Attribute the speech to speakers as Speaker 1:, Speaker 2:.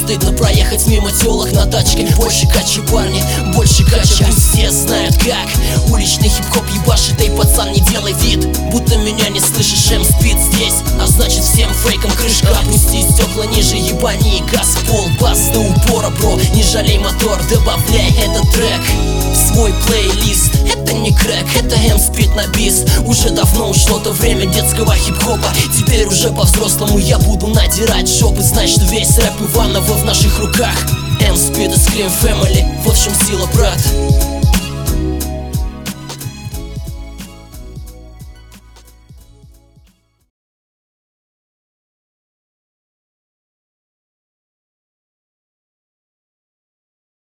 Speaker 1: стыдно проехать мимо тёлок на тачке. Больше качи, парни, больше кача. Пусть все знают как уличный хип-хоп ебашит. Эй, пацан, не делай вид, будто меня не слышишь. М спит здесь, а значит всем фейкам крышка. Опусти стекла ниже, ебани газ в пол. Бас до упора, бро, не жалей мотор. Добавляй этот трек в свой плейлист. Это не крэк, это М-спид на бис. Уже давно ушло то время детского хип-хопа. Теперь уже по-взрослому я буду надирать жопы. Знай, что весь рэп Иванова в наших руках. М-спид и Scream Family, вот в чем сила, брат.